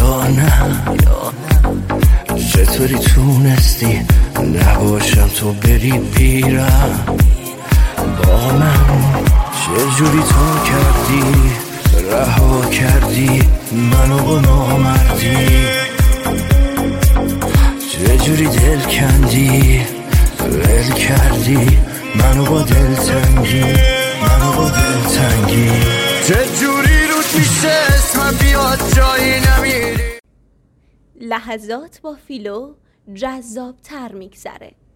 یا نه چطوری تونستی نباشم تو بری بیرم با من؟ چجوری تو کردی رها کردی منو با نامردی؟ چجوری دل کندی ول کردی منو با دلتنگی چجوری رود میشه اسمم بیاد جایی نمیری؟ لحظات با فیلو جذاب تر میگذره.